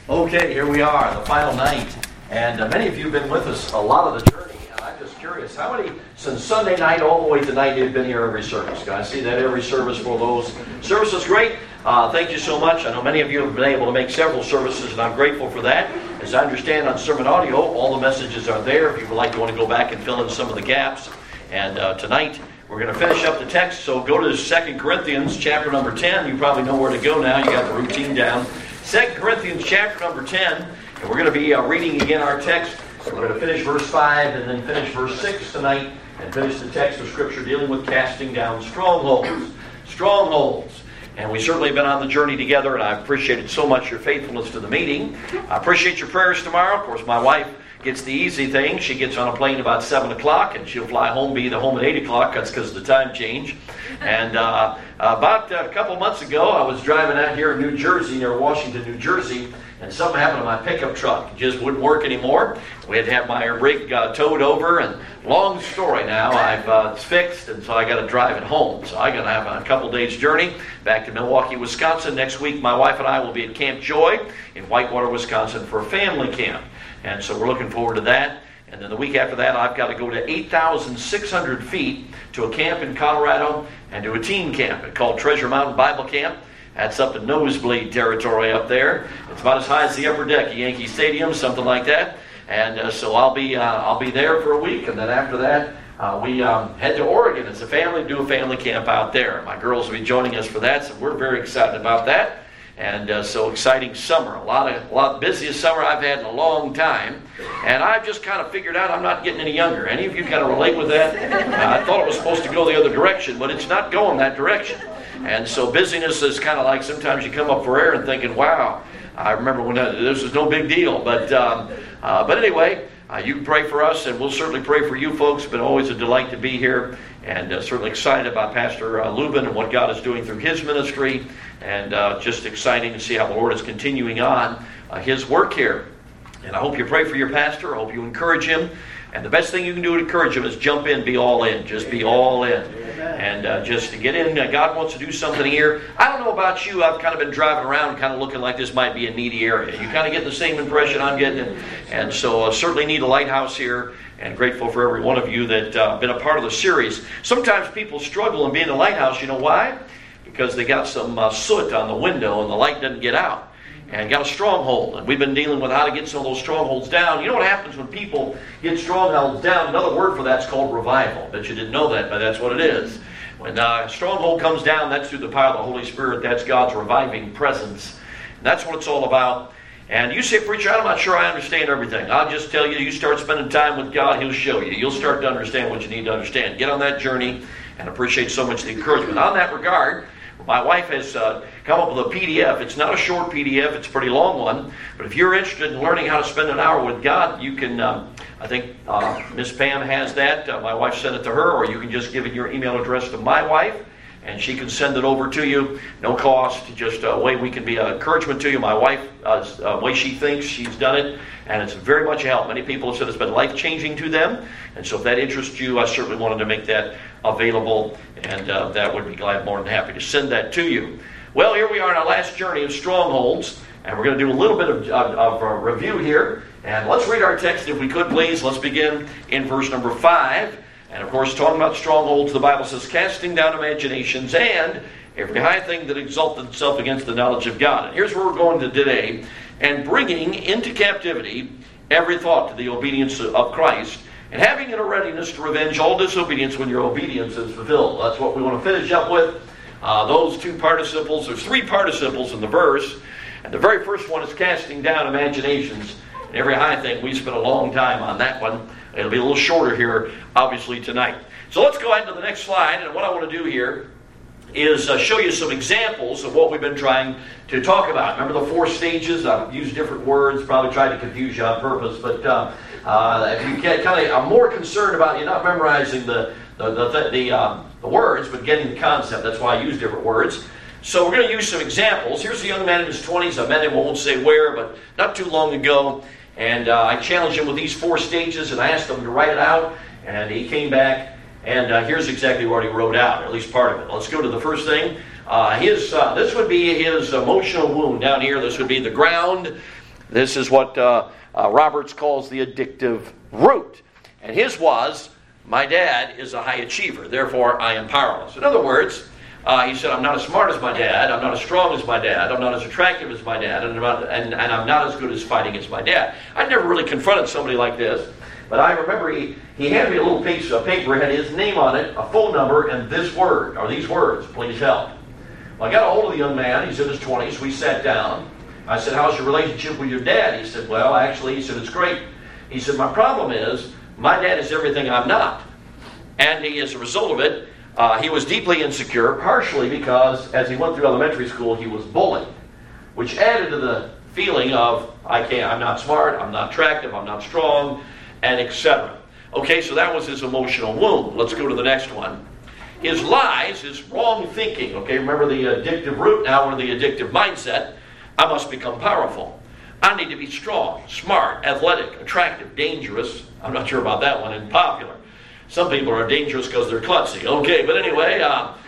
Okay, here we are, the final night, and many of you have been with us a lot of the journey, and I'm just curious, how many, since Sunday night all the way to tonight, you've been here every service? Can I see that every service for those services? Great. Thank you so much. I know many of you have been able to make several services, and I'm grateful for that. As I understand on Sermon Audio, all the messages are there if you would like to want to go back and fill in some of the gaps. And tonight, we're going to finish up the text, so go to 2 Corinthians chapter number 10. You probably know where to go now. You got the routine down. 2 Corinthians chapter number 10, and we're going to be reading again our text. We're going to finish verse 5 and then finish verse 6 tonight and finish the text of Scripture dealing with casting down strongholds. Strongholds. And we certainly have been on the journey together, and I appreciated so much your faithfulness to the meeting. I appreciate your prayers tomorrow. Of course, my wife gets the easy thing. She gets on a plane about 7 o'clock, and she'll fly home, be home at 8 o'clock. That's because of the time change. And about a couple months ago, I was driving out here in New Jersey, near Washington, New Jersey, and something happened to my pickup truck. It just wouldn't work anymore. We had to have my rig towed over, and long story now, it's fixed, and so I got to drive it home. So I got to have a couple days journey back to Milwaukee, Wisconsin. Next week, my wife and I will be at Camp Joy in Whitewater, Wisconsin for a family camp. And so we're looking forward to that. And then the week after that, I've got to go to 8,600 feet to a camp in Colorado and to a teen camp called Treasure Mountain Bible Camp. That's up in nosebleed territory up there. It's about as high as the upper deck of Yankee Stadium, something like that. And so I'll be there for a week, and then after that, we head to Oregon as a family, do a family camp out there. My girls will be joining us for that, so we're very excited about that. And so exciting summer, a lot busiest summer I've had in a long time. And I've just kind of figured out I'm not getting any younger. Any of you kind of relate with that? I thought it was supposed to go the other direction, but it's not going that direction. And so busyness is kind of like sometimes you come up for air and thinking, wow, I remember when this was no big deal. But anyway, you can pray for us, and we'll certainly pray for you folks. It's been always a delight to be here, and certainly excited about Pastor Lubin and what God is doing through his ministry, and just exciting to see how the Lord is continuing on his work here. And I hope you pray for your pastor. I hope you encourage him. And the best thing you can do to encourage him is jump in, be all in. Just be all in. And just to get in, God wants to do something here. I don't know about you, I've kind of been driving around kind of looking like this might be a needy area. You kind of get the same impression I'm getting. And so certainly need a lighthouse here. And grateful for every one of you that been a part of the series. Sometimes people struggle in being a lighthouse. You know why? Because they got some soot on the window and the light doesn't get out. And got a stronghold. And we've been dealing with how to get some of those strongholds down. You know what happens when people get strongholds down? Another word for that's called revival. Bet you didn't know that, but that's what it is. When a stronghold comes down, that's through the power of the Holy Spirit. That's God's reviving presence. And that's what it's all about. And you say, preacher, I'm not sure I understand everything. I'll just tell you, you start spending time with God, He'll show you. You'll start to understand what you need to understand. Get on that journey, and appreciate so much the encouragement. On that regard, my wife has come up with a PDF. It's not a short PDF. It's a pretty long one. But if you're interested in learning how to spend an hour with God, you can, I think Miss Pam has that. My wife sent it to her, or you can just give it your email address to my wife, and she can send it over to you. No cost, just a way we can be an encouragement to you. My wife, the way she thinks, she's done it, and it's very much a help. Many people have said it's been life-changing to them, and so if that interests you, I certainly wanted to make that available, and that would be more than happy to send that to you. Well, here we are in our last journey of strongholds, and we're going to do a little bit of a review here. And let's read our text, if we could, please. Let's begin in verse number 5. And, of course, talking about strongholds, the Bible says, casting down imaginations and every high thing that exalteth itself against the knowledge of God. And here's where we're going to today. And bringing into captivity every thought to the obedience of Christ, and having in a readiness to revenge all disobedience when your obedience is fulfilled. That's what we want to finish up with. Those two participles. There's three participles in the verse. And the very first one is casting down imaginations. And every high thing, we spent a long time on that one. It'll be a little shorter here, obviously, tonight. So let's go ahead to the next slide. And what I want to do here is show you some examples of what we've been trying to talk about. Remember the 4 stages? I've used different words, probably tried to confuse you on purpose. But if you get I'm more concerned about you not memorizing the words, but getting the concept. That's why I use different words. So we're going to use some examples. Here's a young man in his 20s. I met him, I won't say where, but not too long ago. And I challenged him with these 4 stages, and I asked him to write it out. And he came back, and here's exactly what he wrote out, or at least part of it. Let's go to the first thing. This would be his emotional wound down here. This would be the ground. This is what Roberts calls the addictive root. And his was, my dad is a high achiever, therefore I am powerless. In other words, he said, I'm not as smart as my dad, I'm not as strong as my dad, I'm not as attractive as my dad, and I'm not as good as fighting as my dad. I never really confronted somebody like this, but I remember he handed me a little piece of paper, had his name on it, a phone number, and this word, or these words, please help. Well, I got a hold of the young man, he's in his 20s, we sat down. I said, how's your relationship with your dad? He said, well, actually, he said, it's great. He said, my problem is, my dad is everything I'm not. And as a result of it, he was deeply insecure, partially because as he went through elementary school, he was bullied, which added to the feeling of, I'm not smart, I'm not attractive, I'm not strong, and etc. Okay, so that was his emotional wound. Let's go to the next one. His lies, his wrong thinking. Okay, remember the addictive root now, or the addictive mindset. I must become powerful. I need to be strong, smart, athletic, attractive, dangerous. I'm not sure about that one, and popular. Some people are dangerous because they're klutzy. Okay, but anyway,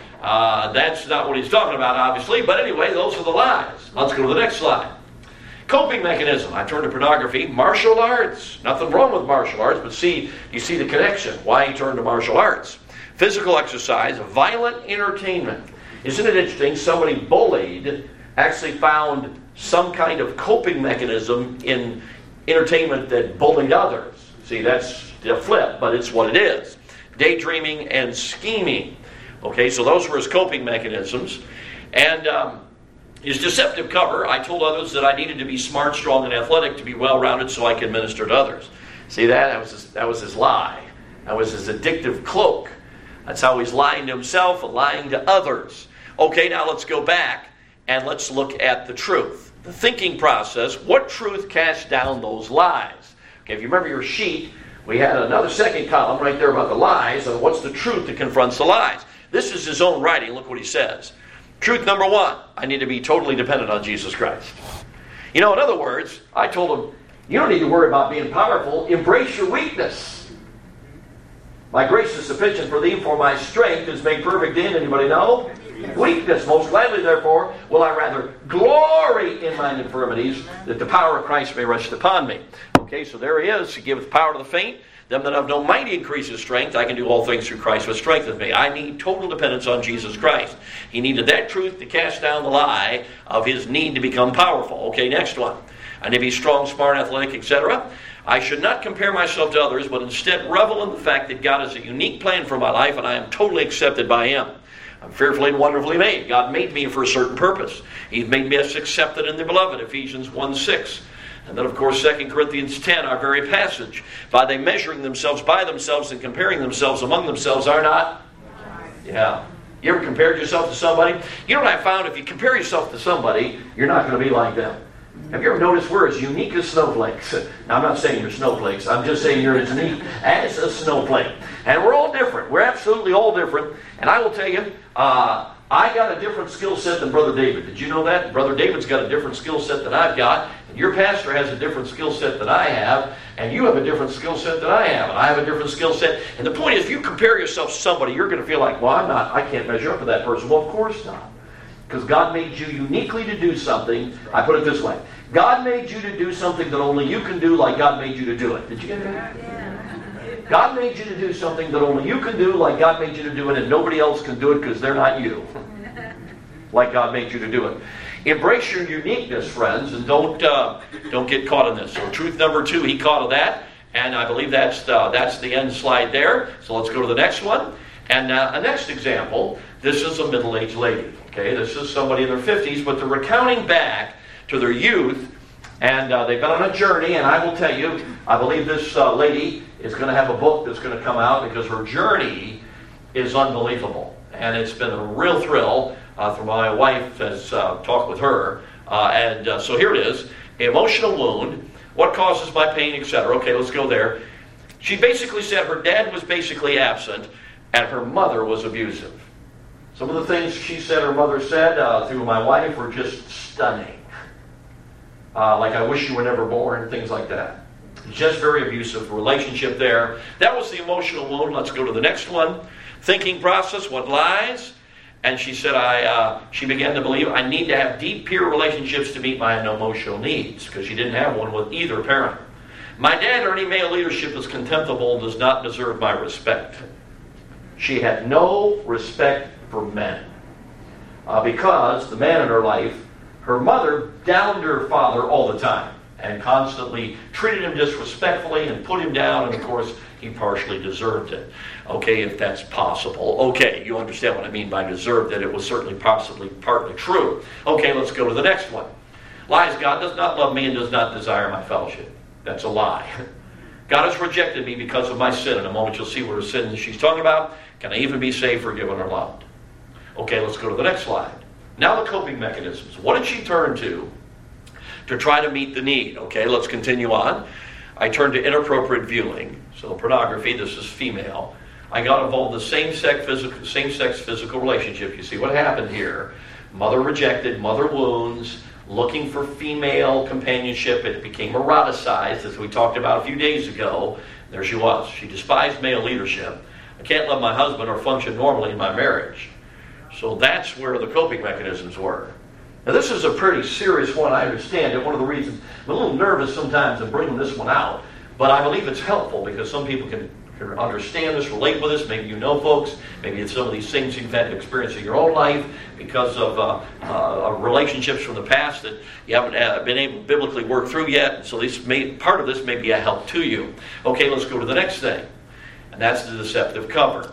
that's not what he's talking about, obviously. But anyway, those are the lies. Let's go to the next slide. Coping mechanism. I turned to pornography. Martial arts. Nothing wrong with martial arts, but you see the connection. Why he turned to martial arts. Physical exercise. Violent entertainment. Isn't it interesting? Somebody bullied actually found some kind of coping mechanism in entertainment that bullied others. See, that's the flip, but it's what it is. Daydreaming and scheming. Okay, so those were his coping mechanisms. And his deceptive cover, I told others that I needed to be smart, strong, and athletic to be well-rounded so I could minister to others. See, that was his lie. That was his addictive cloak. That's how he's lying to himself and lying to others. Okay, now let's go back and let's look at the truth. The thinking process, what truth cast down those lies? Okay, if you remember your sheet, we had another second column right there about the lies, and what's the truth that confronts the lies. This is his own writing. Look what he says. Truth number one, I need to be totally dependent on Jesus Christ. In other words, I told him, you don't need to worry about being powerful. Embrace your weakness. My grace is sufficient for thee, for my strength is made perfect in, anybody know? Weakness. Most gladly, therefore, will I rather glory in mine infirmities, that the power of Christ may rest upon me. Okay, so there he is. He giveth power to the faint. Them that have no might increases strength. I can do all things through Christ which strengtheneth me. I need total dependence on Jesus Christ. He needed that truth to cast down the lie of his need to become powerful. Okay, next one. I need to be strong, smart, athletic, etc. I should not compare myself to others, but instead revel in the fact that God has a unique plan for my life, and I am totally accepted by him. I'm fearfully and wonderfully made. God made me for a certain purpose. He's made me accepted in the beloved, Ephesians 1:6. And then, of course, 2 Corinthians 10, our very passage. By they measuring themselves by themselves and comparing themselves among themselves are not? Yeah. You ever compared yourself to somebody? You know what I found? If you compare yourself to somebody, you're not going to be like them. Have you ever noticed we're as unique as snowflakes? Now, I'm not saying you're snowflakes. I'm just saying you're as unique as a snowflake. And we're all different. We're absolutely all different. And I will tell you, I got a different skill set than Brother David. Did you know that? Brother David's got a different skill set than I've got. And your pastor has a different skill set than I have. And you have a different skill set than I have. And I have a different skill set. And the point is, if you compare yourself to somebody, you're going to feel like, well, I can't measure up to that person. Well, of course not. Because God made you uniquely to do something. I put it this way. God made you to do something that only you can do like God made you to do it. Did you get that? God made you to do something that only you can do like God made you to do it, and nobody else can do it because they're not you. Like God made you to do it. Embrace your uniqueness, friends, and don't get caught in this. So truth number 2, he caught of that, and I believe that's the end slide there. So let's go to the next one. And a next example, this is a middle-aged lady. Okay, this is somebody in their 50s, but they're recounting back to their youth, and they've been on a journey, and I will tell you, I believe this lady is going to have a book that's going to come out because her journey is unbelievable. And it's been a real thrill for my wife has talked with her. So here it is, emotional wound, what causes my pain, etc. Okay, let's go there. She basically said her dad was basically absent, and her mother was abusive. Some of the things she said her mother said through my wife were just stunning. Like, I wish you were never born, things like that. Just very abusive relationship there. That was the emotional wound. Let's go to the next one. Thinking process, what lies? And she said, she began to believe I need to have deep peer relationships to meet my emotional needs, because she didn't have one with either parent. My dad or any male leadership is contemptible and does not deserve my respect. She had no respect for men. Because the man in her life, her mother downed her father all the time and constantly treated him disrespectfully and put him down, and of course he partially deserved it. Okay, if that's possible. Okay, you understand what I mean by deserved, that it was certainly possibly partly true. Okay, let's go to the next one. Lies, God does not love me and does not desire my fellowship. That's a lie. God has rejected me because of my sin. In a moment you'll see what her sin she's talking about. Can I even be saved, forgiven, or loved? Okay, let's go to the next slide. Now the coping mechanisms. What did she turn to try to meet the need? Okay, let's continue on. I turned to inappropriate viewing. So pornography, this is female. I got involved in the same-sex physical relationship. You see what happened here. Mother rejected, mother wounds, looking for female companionship. It became eroticized, as we talked about a few days ago. There she was. She despised male leadership. I can't love my husband or function normally in my marriage. So that's where the coping mechanisms were. Now this is a pretty serious one, I understand it. One of the reasons I'm a little nervous sometimes in bringing this one out, but I believe it's helpful because some people can understand this, relate with this. Maybe you know folks, maybe it's some of these things you've had to experience in your own life because of relationships from the past that you haven't been able to biblically work through yet. So part of this may be a help to you. Okay, let's go to the next thing, and that's the deceptive cover.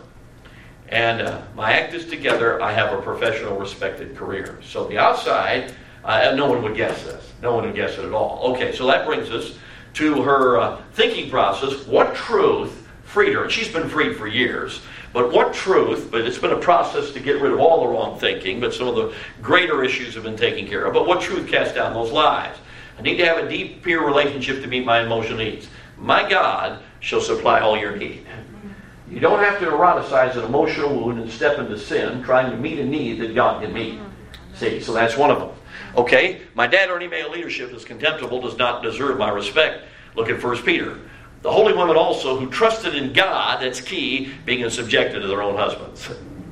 And my act is together, I have a professional, respected career. So the outside, no one would guess this. No one would guess it at all. Okay, so that brings us to her thinking process. What truth freed her? And she's been freed for years. But what truth, but it's been a process to get rid of all the wrong thinking, but some of the greater issues have been taken care of. But what truth cast down those lies? I need to have a deep peer relationship to meet my emotional needs. My God shall supply all your need. You don't have to eroticize an emotional wound and step into sin trying to meet a need that God can meet. See, so that's one of them. Okay, my dad or any male leadership is contemptible, does not deserve my respect. Look at 1 Peter. The holy women also who trusted in God, that's key, being subjected to their own husbands.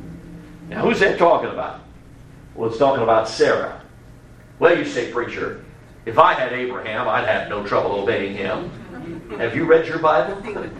Now who's that talking about? Well, it's talking about Sarah. Well, you say, preacher, if I had Abraham, I'd have no trouble obeying him. Have you read your Bible?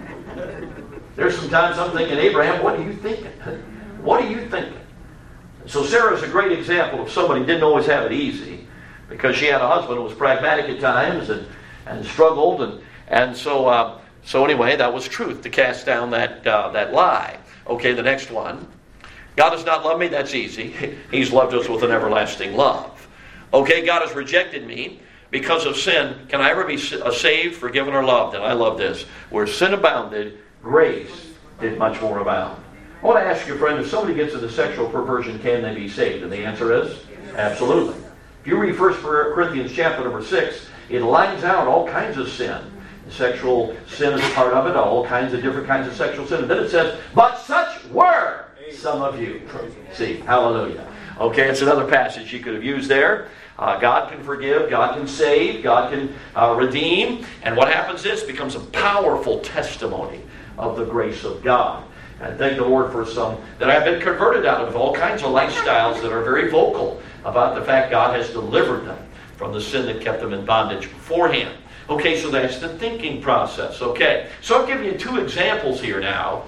There's sometimes I'm thinking, Abraham, what are you thinking? What are you thinking? So Sarah's a great example of somebody who didn't always have it easy because she had a husband who was pragmatic at times and struggled. And so anyway, that was truth to cast down that lie. Okay, the next one. God does not love me. That's easy. He's loved us with an everlasting love. Okay, God has rejected me because of sin. Can I ever be saved, forgiven, or loved? And I love this. Where sin abounded, grace did much more abound. I want to ask you, friend, if somebody gets into sexual perversion, can they be saved? And the answer is absolutely. If you read 1 Corinthians chapter number 6, it lines out all kinds of sin. Sexual sin is part of it, all kinds of different kinds of sexual sin. And then it says, but such were some of you. See, hallelujah. Okay, it's another passage you could have used there. God can forgive, God can save, God can redeem. And what happens is it becomes a powerful testimony of the grace of God. And thank the Lord for some that have been converted out of all kinds of lifestyles that are very vocal about the fact God has delivered them from the sin that kept them in bondage beforehand. Okay, so that's the thinking process. Okay, so I'll give you two examples here now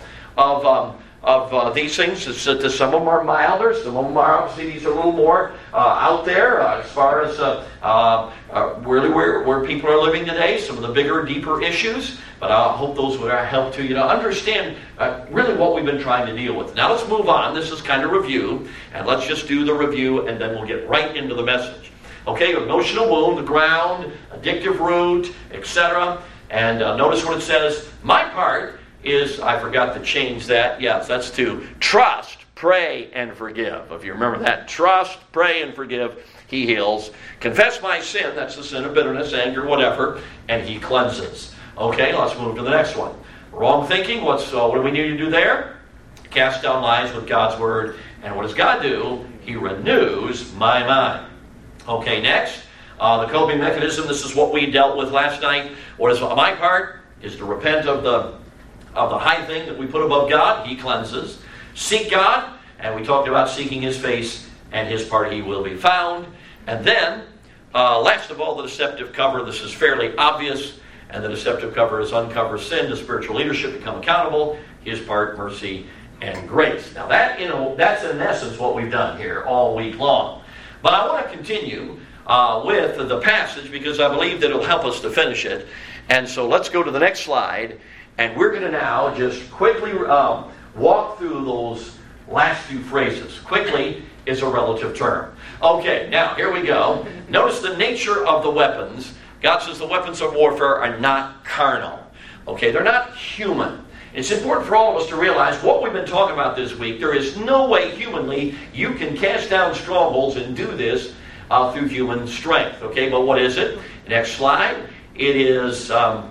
of these things. Some of them are milder, some of them are obviously these are a little more out there as far as really where people are living today, some of the bigger, deeper issues. But I hope those will help to you to understand really what we've been trying to deal with. Now let's move on. This is kind of review, and let's just do the review, and then we'll get right into the message. Okay, emotional wound, the ground, addictive root, etc. And notice what it says. My part is, I forgot to change that. Yes, that's to trust, pray, and forgive. If you remember that, trust, pray, and forgive. He heals. Confess my sin, that's the sin of bitterness, anger, whatever, and he cleanses. Okay, let's move to the next one. Wrong thinking, what do we need to do there? Cast down lies with God's word. And what does God do? He renews my mind. Okay, next, the coping mechanism. This is what we dealt with last night. What is my part? Is to repent of the high thing that we put above God. He cleanses. Seek God. And we talked about seeking His face, and His part He will be found. And then, last of all, the deceptive cover. This is fairly obvious. And the deceptive cover is uncover sin, to spiritual leadership, become accountable. His part, mercy and grace. Now that's in essence what we've done here all week long. But I want to continue with the passage because I believe that it'll help us to finish it. And so let's go to the next slide. And we're going to now just quickly walk through those last few phrases. Quickly is a relative term. Okay, now here we go. Notice the nature of the weapons. God says the weapons of warfare are not carnal. Okay, they're not human. It's important for all of us to realize what we've been talking about this week. There is no way humanly you can cast down strongholds and do this through human strength. Okay, but what is it? Next slide. It is,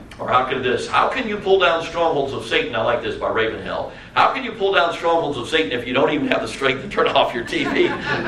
how can you pull down strongholds of Satan? I like this by Ravenhill. How can you pull down strongholds of Satan if you don't even have the strength to turn off your TV?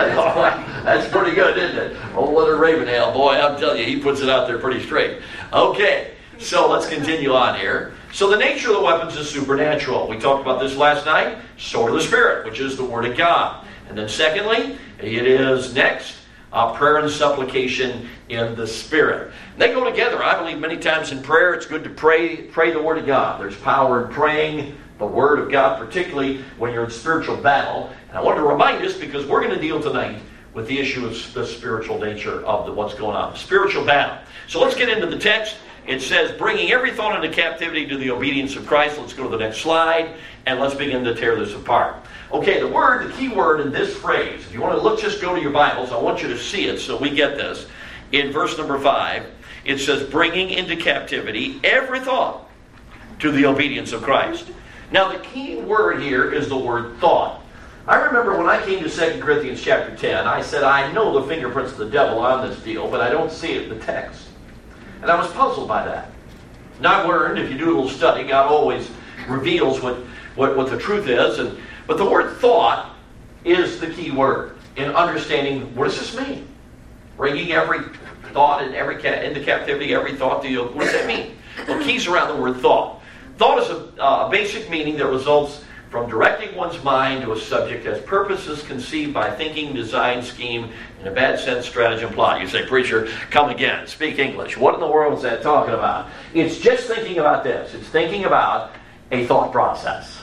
That's pretty good, isn't it? Oh, Leonard Ravenhill, boy, I'm telling you, he puts it out there pretty straight. Okay, so let's continue on here. So the nature of the weapons is supernatural. We talked about this last night. Sword of the Spirit, which is the Word of God. And then secondly, it is next, prayer and supplication in the Spirit. They go together. I believe many times in prayer it's good to pray the Word of God. There's power in praying the Word of God, particularly when you're in spiritual battle. And I want to remind us because we're going to deal tonight with the issue of the spiritual nature of what's going on. Spiritual battle. So let's get into the text. It says, bringing every thought into captivity to the obedience of Christ. Let's go to the next slide, and let's begin to tear this apart. Okay, the key word in this phrase, if you want to just go to your Bibles, I want you to see it so we get this. In verse number 5, it says, bringing into captivity every thought to the obedience of Christ. Now, the key word here is the word thought. I remember when I came to 2 Corinthians chapter 10, I said, I know the fingerprints of the devil on this deal, but I don't see it in the text. And I was puzzled by that. And I've learned, if you do a little study, God always reveals what the truth is. But the word thought is the key word in understanding, what does this mean? Bringing every thought into captivity, every thought to you. What does that mean? Well, keys around the word thought. Thought is a basic meaning that results from directing one's mind to a subject as purposes conceived by thinking, design, scheme, in a bad sense, stratagem, plot. You say, preacher, come again, speak English. What in the world is that talking about? It's just thinking about this. It's thinking about a thought process.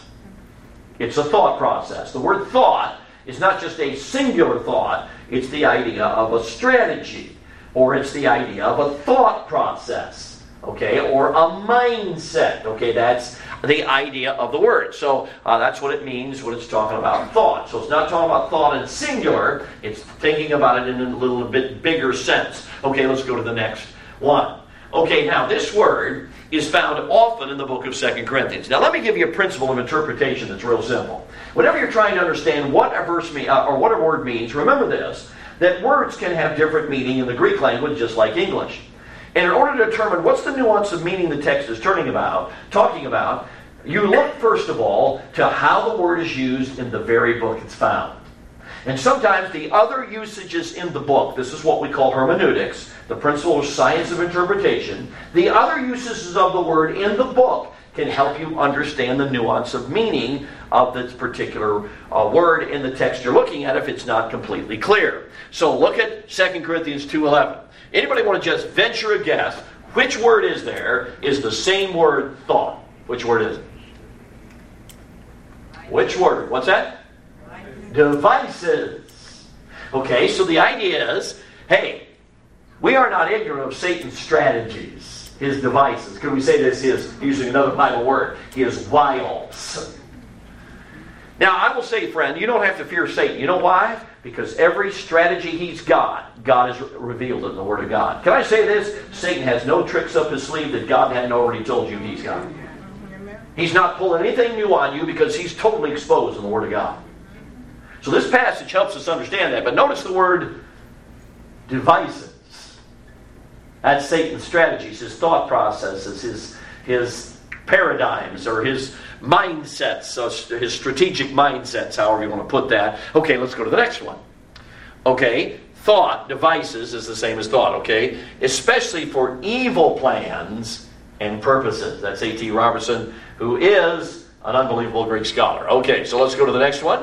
It's a thought process. The word thought is not just a singular thought. It's the idea of a strategy, or it's the idea of a thought process, okay, or a mindset. Okay, that's the idea of the word. So that's what it means when it's talking about thought. So it's not talking about thought in singular. It's thinking about it in a little bit bigger sense. Okay, let's go to the next one. Okay, now this word is found often in the book of 2 Corinthians. Now let me give you a principle of interpretation that's real simple. Whenever you're trying to understand what a verse or what a word means, remember this, that words can have different meaning in the Greek language just like English. And in order to determine what's the nuance of meaning the text is talking about, you look first of all to how the word is used in the very book it's found. And sometimes the other usages in the book, this is what we call hermeneutics, the principle of science of interpretation, the other usages of the word in the book can help you understand the nuance of meaning of this particular word in the text you're looking at if it's not completely clear. So look at 2 Corinthians 2:11. Anybody want to just venture a guess which word is the same word thought? Which word is it? Which word? What's that? Devices. Okay, so the idea is, hey, we are not ignorant of Satan's strategies, his devices. Could we say this is, using another Bible word, his wiles. Now, I will say, friend, you don't have to fear Satan. You know why? Because every strategy he's got, God has revealed in the Word of God. Can I say this? Satan has no tricks up his sleeve that God hadn't already told you he's got. He's not pulling anything new on you because he's totally exposed in the Word of God. So this passage helps us understand that. But notice the word devices. That's Satan's strategies, his thought processes, his paradigms, or his mindsets, his strategic mindsets, however you want to put that. Okay, let's go to the next one. Okay, thought, devices, is the same as thought, okay? Especially for evil plans and purposes. That's A.T. Robertson, who is an unbelievable Greek scholar. Okay, so let's go to the next one.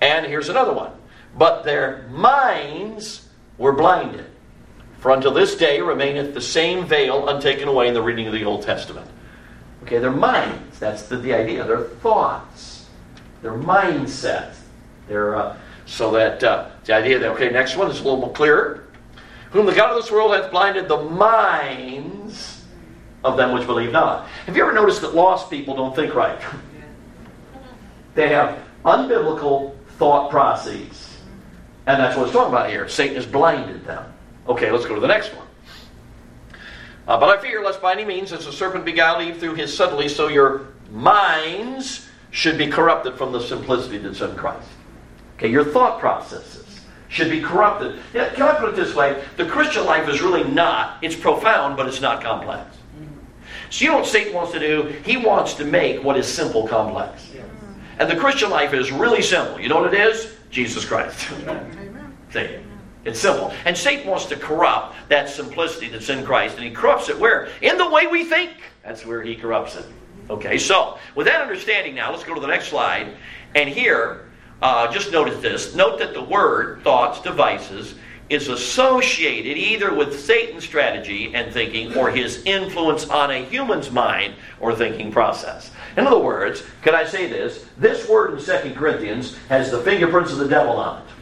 And here's another one. But their minds were blinded. For until this day remaineth the same veil untaken away in the reading of the Old Testament. Okay, their minds. That's the idea. Their thoughts. Their mindset. So that the idea that, okay, next one is a little more clearer. Whom the God of this world hath blinded the minds of them which believe not. Have you ever noticed that lost people don't think right? They have unbiblical thought processes. And that's what it's talking about here. Satan has blinded them. Okay, let's go to the next one. But I fear lest by any means, as the serpent beguiled Eve through his subtlety, so your minds should be corrupted from the simplicity that's in Christ. Okay, your thought processes should be corrupted. Yeah, can I put it this way? The Christian life is really not, it's profound, but it's not complex. So you know what Satan wants to do? He wants to make what is simple complex. And the Christian life is really simple. You know what it is? Jesus Christ. See? It's simple. And Satan wants to corrupt that simplicity that's in Christ. And he corrupts it where? In the way we think. That's where he corrupts it. Okay, so with that understanding now, let's go to the next slide. And here, just notice this. Note that the word, thoughts, devices, is associated either with Satan's strategy and thinking or his influence on a human's mind or thinking process. In other words, can I say this? This word in 2 Corinthians has the fingerprints of the devil on it.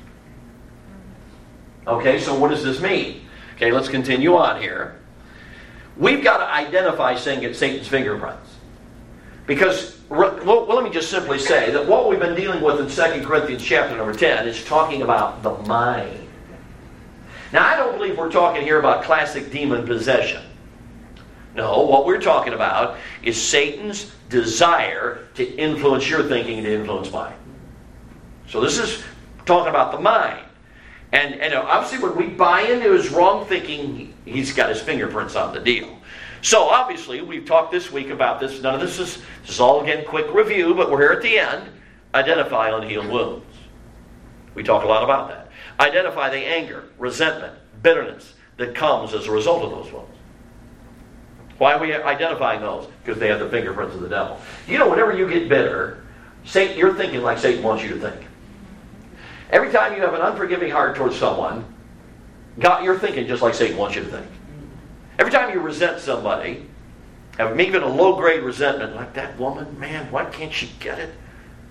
Okay, so what does this mean? Okay, let's continue on here. We've got to identify Satan's fingerprints. Because, well, let me just simply say that what we've been dealing with in 2 Corinthians chapter number 10 is talking about the mind. Now, I don't believe we're talking here about classic demon possession. No, what we're talking about is Satan's desire to influence your thinking and to influence mine. So this is talking about the mind. And obviously when we buy into his wrong thinking, he's got his fingerprints on the deal. So obviously we've talked this week about this. None of this is all, again, quick review, but we're here at the end. Identify unhealed wounds. We talk a lot about that. Identify the anger, resentment, bitterness that comes as a result of those wounds. Why are we identifying those? Because they have the fingerprints of the devil. You know, whenever you get bitter, you're thinking like Satan wants you to think. Every time you have an unforgiving heart towards someone, you're thinking just like Satan wants you to think. Every time you resent somebody, have even a low-grade resentment, like that woman, man, why can't she get it?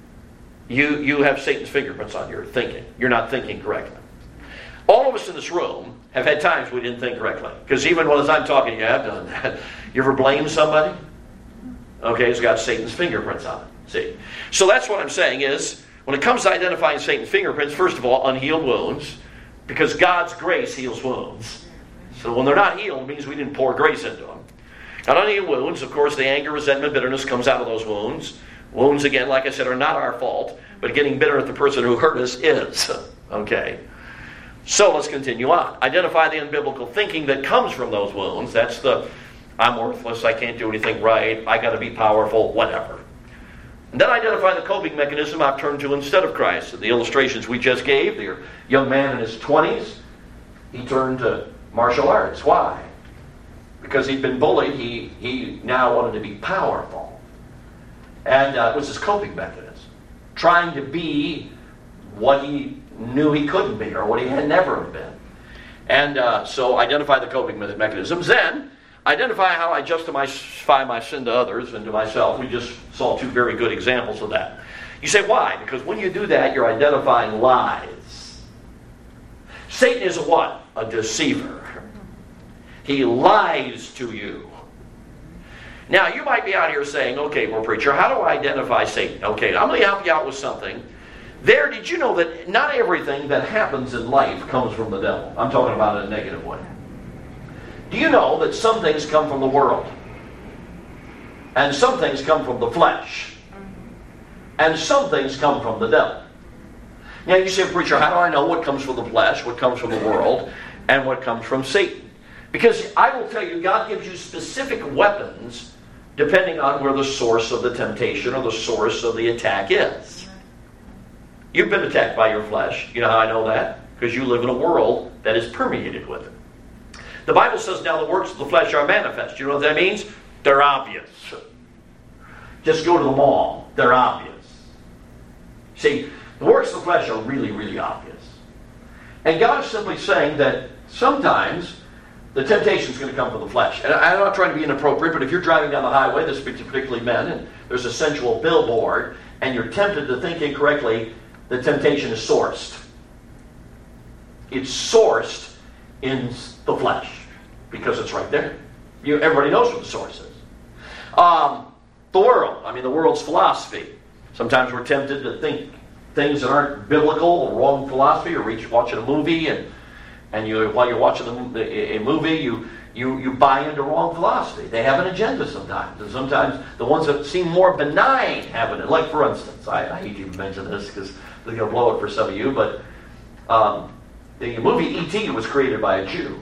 You have Satan's fingerprints on your thinking. You're not thinking correctly. All of us in this room have had times we didn't think correctly. Because even as I'm talking to you, I've done that. You ever blame somebody? Okay, it's got Satan's fingerprints on it. See? So that's what I'm saying is, when it comes to identifying Satan's fingerprints, first of all, unhealed wounds, because God's grace heals wounds. So when they're not healed, it means we didn't pour grace into them. Now, unhealed wounds, of course, the anger, resentment, bitterness comes out of those wounds. Wounds, again, like I said, are not our fault, but getting bitter at the person who hurt us is. Okay. So let's continue on. Identify the unbiblical thinking that comes from those wounds. That's I'm worthless, I can't do anything right, I got to be powerful, whatever. And then identify the coping mechanism I've turned to instead of Christ. In the illustrations we just gave, the young man in his 20s, he turned to martial arts. Why? Because he'd been bullied, he now wanted to be powerful. And it was his coping mechanism. Trying to be what he knew he couldn't be or what he had never been. And so identify the coping mechanisms. Then identify how I justify my sin to others and to myself. We just saw two very good examples of that. You say, why? Because when you do that, you're identifying lies. Satan is a what? A deceiver. He lies to you. Now, you might be out here saying, okay, well, preacher, how do I identify Satan? Okay, I'm going to help you out with something. Did you know that not everything that happens in life comes from the devil? I'm talking about it in a negative way. Do you know that some things come from the world? And some things come from the flesh? And some things come from the devil? Now you say, preacher, how do I know what comes from the flesh, what comes from the world, and what comes from Satan? Because I will tell you, God gives you specific weapons depending on where the source of the temptation or the source of the attack is. You've been attacked by your flesh. You know how I know that? Because you live in a world that is permeated with it. The Bible says now the works of the flesh are manifest. You know what that means? They're obvious. Just go to the mall. They're obvious. See, The works of the flesh are really, really obvious. And God is simply saying that sometimes the temptation is going to come from the flesh. And I'm not trying to be inappropriate, but if you're driving down the highway, this speaks to particularly men, and there's a sensual billboard, and you're tempted to think incorrectly, the temptation is sourced. It's sourced in the flesh, because it's right there. Everybody knows what the source is. The world, the world's philosophy. Sometimes we're tempted to think things that aren't biblical or wrong philosophy, or watching a movie, and while you're watching a movie, you buy into wrong philosophy. They have an agenda sometimes. And sometimes the ones that seem more benign have it. Like, for instance, I hate to even mention this because they're going to blow it for some of you, but the movie E.T. was created by a Jew.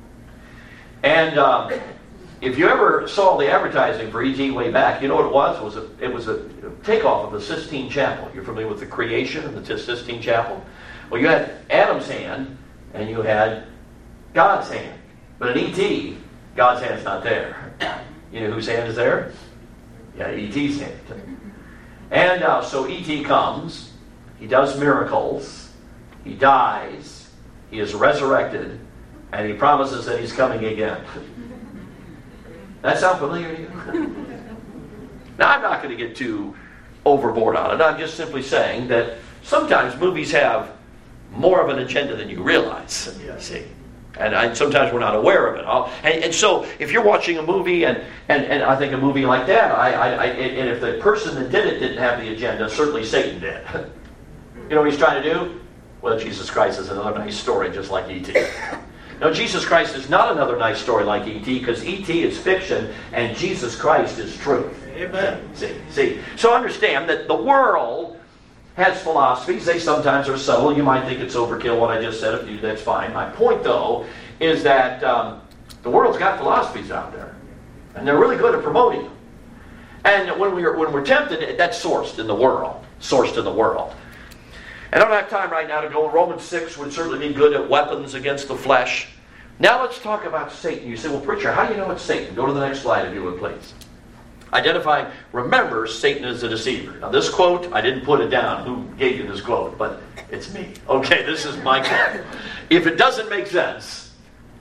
And if you ever saw the advertising for E.T. way back, you know what it was? It was a takeoff of the Sistine Chapel. You're familiar with the creation of the Sistine Chapel? Well, you had Adam's hand, and you had God's hand. But in E.T., God's hand's not there. You know whose hand is there? Yeah, E.T.'s hand. And so E.T. comes, he does miracles, he dies, he is resurrected, and he promises that he's coming again. That sound familiar to you? Now, I'm not going to get too overboard on it. I'm just simply saying that sometimes movies have more of an agenda than you realize. See? And sometimes we're not aware of it. And so, if you're watching a movie, and I think a movie like that, and if the person that did it didn't have the agenda, certainly Satan did. You know what he's trying to do? Well, Jesus Christ is another nice story, just like E.T. No, Jesus Christ is not another nice story like E.T., because E.T. is fiction, and Jesus Christ is truth. Amen. See. So understand that the world has philosophies. They sometimes are subtle. You might think it's overkill what I just said. If you, that's fine. My point, though, is that the world's got philosophies out there, and they're really good at promoting them. And when we're tempted, that's sourced in the world. I don't have time right now to go. Romans 6 would certainly be good at weapons against the flesh. Now let's talk about Satan. You say, well, preacher, how do you know it's Satan? Go to the next slide if you would, please. Identifying, remember, Satan is a deceiver. Now this quote, I didn't put it down. Who gave you this quote? But it's me. Okay, this is my quote. If it doesn't make sense,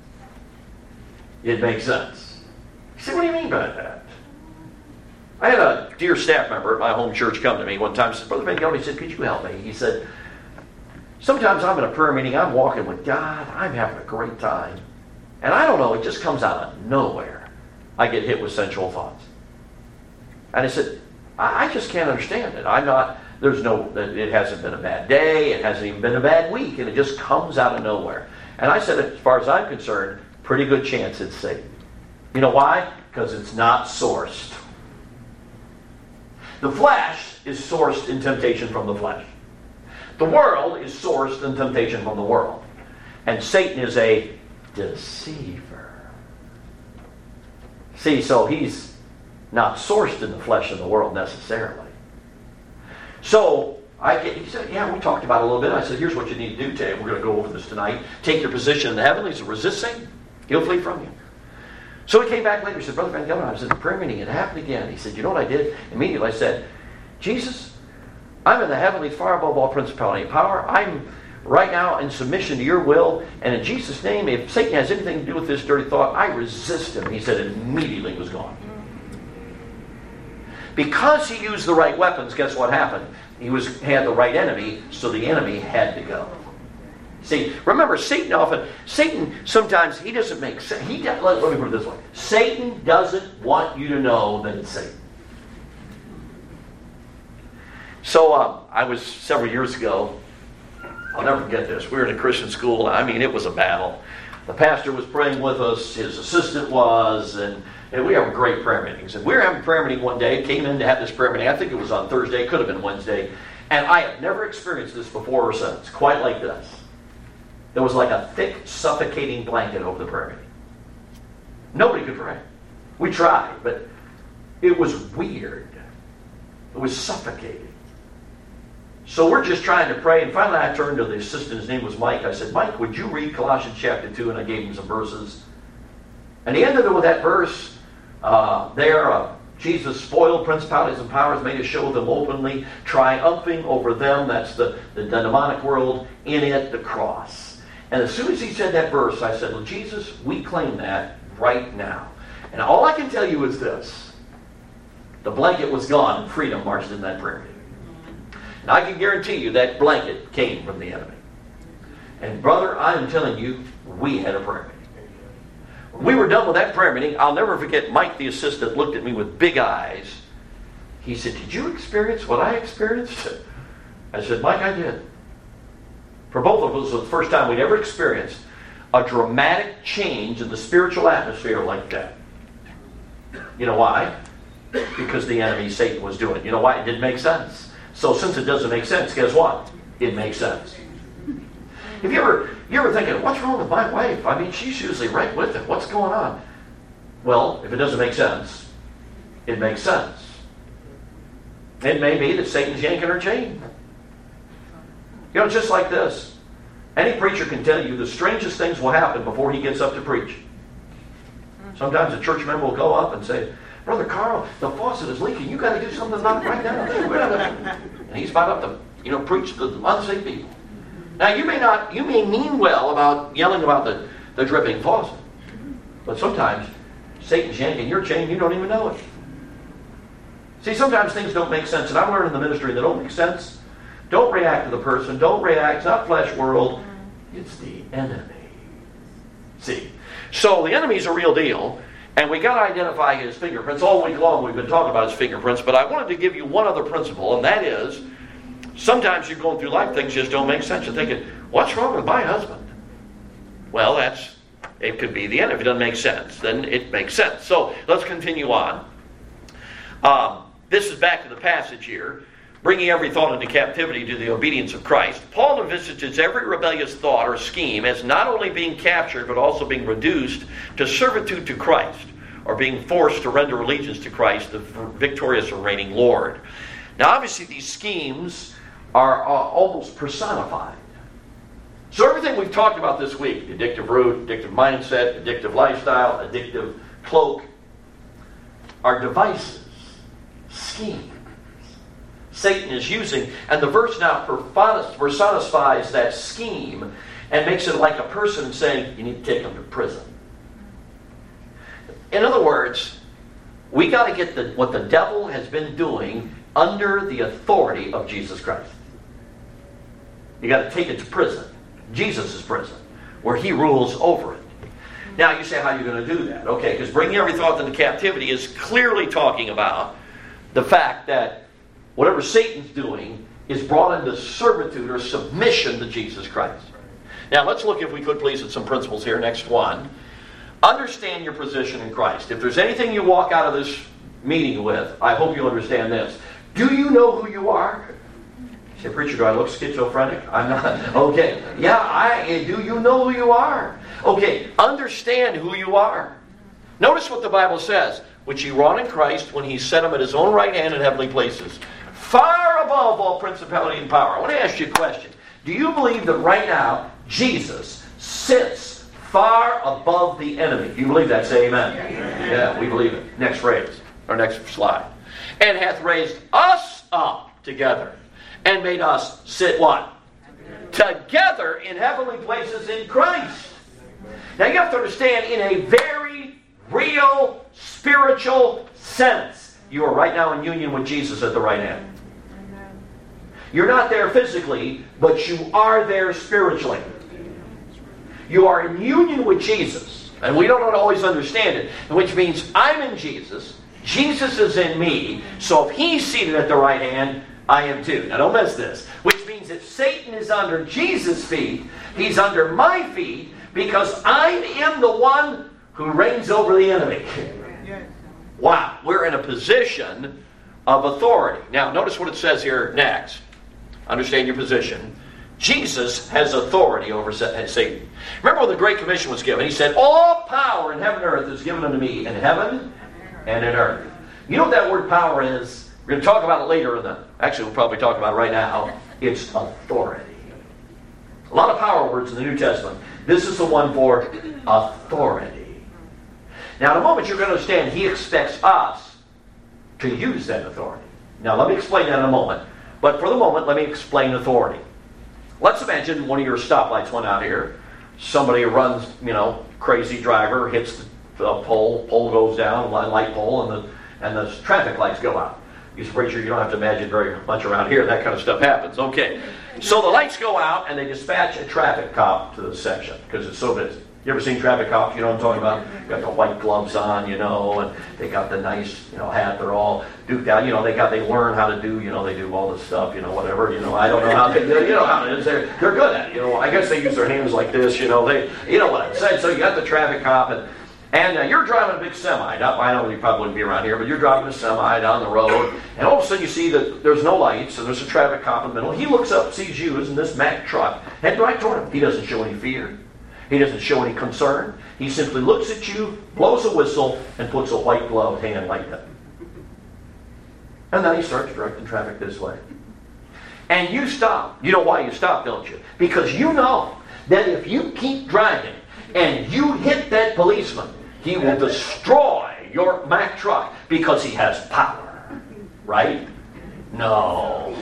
it makes sense. You say, what do you mean by that? I had a dear staff member at my home church come to me one time and said, Brother Van Gelder, he said, could you help me? He said, sometimes I'm in a prayer meeting, I'm walking with God, I'm having a great time, and I don't know, it just comes out of nowhere. I get hit with sensual thoughts. And I said, I just can't understand it. It hasn't been a bad day, it hasn't even been a bad week, and it just comes out of nowhere. And I said, as far as I'm concerned, pretty good chance it's Satan. You know why? Because it's not sourced. The flesh is sourced in temptation from the flesh. The world is sourced in temptation from the world. And Satan is a deceiver. See, so he's not sourced in the flesh of the world necessarily. So, he said, yeah, we talked about it a little bit. I said, here's what you need to do today. We're going to go over this tonight. Take your position in the heavenlies and resist Satan. He'll flee from you. So he came back later. He said, Brother Van Gelder, I was in the prayer meeting. It happened again. He said, you know what I did? Immediately I said, Jesus, I'm in the heavenlies far above all principality and power. I'm right now in submission to your will. And in Jesus' name, if Satan has anything to do with this dirty thought, I resist him. He said it immediately was gone. Because he used the right weapons, guess what happened? He had the right enemy, so the enemy had to go. See, remember, Satan sometimes, he doesn't make sense. Let me put it this way. Satan doesn't want you to know that it's Satan. So, I was several years ago, I'll never forget this. We were in a Christian school. It was a battle. The pastor was praying with us, his assistant was, and we have great prayer meetings. And we were having a prayer meeting one day, came in to have this prayer meeting. I think it was on Thursday, it could have been Wednesday. And I have never experienced this before or since, quite like this. There was like a thick, suffocating blanket over the prayer meeting. Nobody could pray. We tried, but it was weird. It was suffocating. So we're just trying to pray, and finally I turned to the assistant, his name was Mike. I said, Mike, would you read Colossians chapter 2? And I gave him some verses. And he ended it with that verse Jesus spoiled principalities and powers, made a show of them openly, triumphing over them. That's the demonic world. In it, the cross. And as soon as he said that verse, I said, well, Jesus, we claim that right now. And all I can tell you is this. The blanket was gone and freedom marched in that prayer meeting. And I can guarantee you that blanket came from the enemy. And brother, I am telling you, we had a prayer meeting. When we were done with that prayer meeting, I'll never forget Mike, the assistant, looked at me with big eyes. He said, did you experience what I experienced? I said, Mike, I did. For both of us, it was the first time we'd ever experienced a dramatic change in the spiritual atmosphere like that. You know why? Because the enemy, Satan, was doing it. You know why? It didn't make sense. So since it doesn't make sense, guess what? It makes sense. Have you ever thinking, what's wrong with my wife? I mean, she's usually right with it. What's going on? Well, if it doesn't make sense, it makes sense. It may be that Satan's yanking her chain. You know, just like this. Any preacher can tell you the strangest things will happen before he gets up to preach. Sometimes a church member will go up and say, Brother Carl, the faucet is leaking. You got to do something about it right now. And he's about to, preach to the unsaved people. Now, you may mean well about yelling about the dripping faucet. But sometimes Satan's yanking your chain, you don't even know it. See, sometimes things don't make sense. And I've learned in the ministry that don't make sense. Don't react to the person. Don't react. It's not flesh world. It's the enemy. See, so the enemy's a real deal. And we got to identify his fingerprints. All week long we've been talking about his fingerprints. But I wanted to give you one other principle. And that is, sometimes you're going through life, things just don't make sense. You're thinking, what's wrong with my husband? Well, it could be the enemy. If it doesn't make sense, then it makes sense. So let's continue on. This is back to the passage here. Bringing every thought into captivity to the obedience of Christ. Paul envisages every rebellious thought or scheme as not only being captured, but also being reduced to servitude to Christ, or being forced to render allegiance to Christ, the victorious and reigning Lord. Now, obviously, these schemes are almost personified. So everything we've talked about this week, addictive root, addictive mindset, addictive lifestyle, addictive cloak, are devices, schemes Satan is using. And the verse now personifies that scheme and makes it like a person saying, you need to take them to prison. In other words, we got to get what the devil has been doing under the authority of Jesus Christ. You got to take it to prison. Jesus' prison, where he rules over it. Now you say, how are you going to do that? Okay, because bringing every thought into captivity is clearly talking about the fact that whatever Satan's doing is brought into servitude or submission to Jesus Christ. Now let's look, if we could please, at some principles here. Next one. Understand your position in Christ. If there's anything you walk out of this meeting with, I hope you'll understand this. Do you know who you are? You say, preacher, do I look schizophrenic? I'm not. Okay. Yeah, do you know who you are? Okay, understand who you are. Notice what the Bible says. Which he wrought in Christ when he set him at his own right hand in heavenly places, far above all principality and power. I want to ask you a question. Do you believe that right now Jesus sits far above the enemy? If you believe that, say amen. Yeah, we believe it. Next phrase, or next slide. And hath raised us up together and made us sit what? Together in heavenly places in Christ. Now you have to understand, in a very real spiritual sense, you are right now in union with Jesus at the right hand. You're not there physically, but you are there spiritually. You are in union with Jesus, and we don't always understand it, which means I'm in Jesus, Jesus is in me, so if he's seated at the right hand, I am too. Now don't miss this. Which means if Satan is under Jesus' feet, he's under my feet, because I am the one who reigns over the enemy. Wow, we're in a position of authority. Now, notice what it says here next. Understand your position. Jesus has authority over Satan. Remember when the Great Commission was given? He said, all power in heaven and earth is given unto me, in heaven and in earth. You know what that word power is? We're going to talk about it later. Actually, we'll probably talk about it right now. It's authority. A lot of power words in the New Testament. This is the one for authority. Now, in a moment, you're going to understand he expects us to use that authority. Now, let me explain that in a moment. But for the moment, let me explain authority. Let's imagine one of your stoplights went out here. Somebody runs, crazy driver, hits the pole goes down, light pole, and the traffic lights go out. You're pretty sure you don't have to imagine very much around here. That kind of stuff happens. Okay. So the lights go out, and they dispatch a traffic cop to the section because it's so busy. You ever seen traffic cops? You know what I'm talking about? Got the white gloves on, and they got the nice, hat. They're all duked out. They learn how to do, they do all this stuff, whatever. I don't know how they do. You know how it is. They're good at it. I guess they use their hands like this. They, you know what I'm saying. So you got the traffic cop, and you're driving a big semi. I know you probably wouldn't be around here, but you're driving a semi down the road, and all of a sudden you see that there's no lights, and there's a traffic cop in the middle. He looks up, sees you as in this Mack truck, heading right toward him. He doesn't show any fear. He doesn't show any concern. He simply looks at you, blows a whistle, and puts a white gloved hand like that. And then he starts directing traffic this way. And you stop. You know why you stop, don't you? Because you know that if you keep driving and you hit that policeman, he will destroy your Mack truck because he has power. Right? No.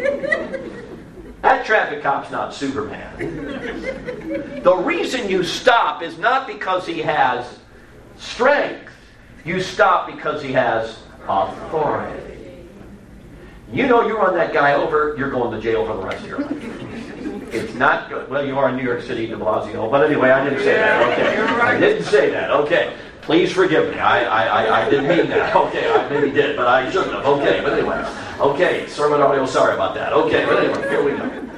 That traffic cop's not Superman. The reason you stop is not because he has strength. You stop because he has authority. You run that guy over, you're going to jail for the rest of your life. It's not good. Well, you are in New York City, de Blasio. But anyway, I didn't say that. Okay. I didn't say that. Okay. Please forgive me. I didn't mean that. Okay, I maybe did, but I shouldn't have. Okay, but anyway. Okay, sermon audio, sorry about that. Okay, but anyway, here we go.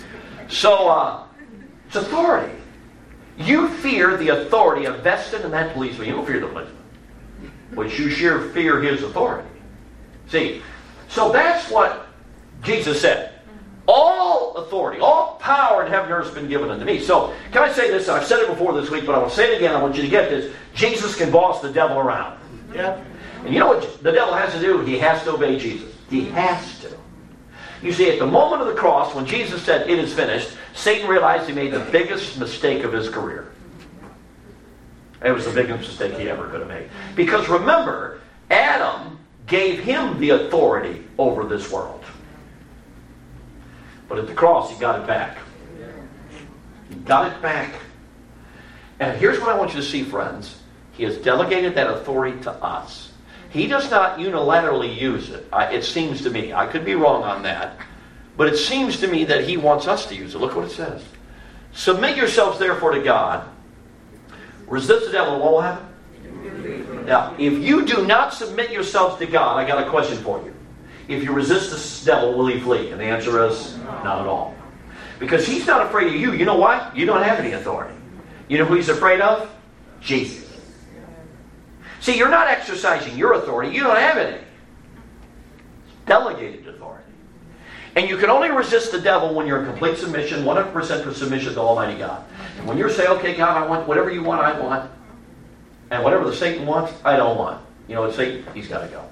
So, it's authority. You fear the authority vested in that policeman. You don't fear the policeman. But you sure fear his authority. See, so that's what Jesus said. All authority, all power in heaven and earth has been given unto me. So, can I say this? I've said it before this week, but I will say it again. I want you to get this. Jesus can boss the devil around. Yeah. And you know what the devil has to do? He has to obey Jesus. He has to. You see, at the moment of the cross, when Jesus said, "It is finished," Satan realized he made the biggest mistake of his career. It was the biggest mistake he ever could have made. Because remember, Adam gave him the authority over this world. But at the cross, he got it back. He got it back. And here's what I want you to see, friends. He has delegated that authority to us. He does not unilaterally use it. It seems to me. I could be wrong on that. But it seems to me that he wants us to use it. Look what it says. Submit yourselves therefore to God. Resist the devil, and what will happen? Now, if you do not submit yourselves to God, I got a question for you. If you resist the devil, will he flee? And the answer is not at all. Because he's not afraid of you. You know why? You don't have any authority. You know who he's afraid of? Jesus. See, you're not exercising your authority. You don't have any. It's delegated authority. And you can only resist the devil when you're in complete submission, 100% submission to Almighty God. And when you say, "Okay, God, I want whatever you want, I want. And whatever the Satan wants, I don't want." You know, it's Satan, he's got to go.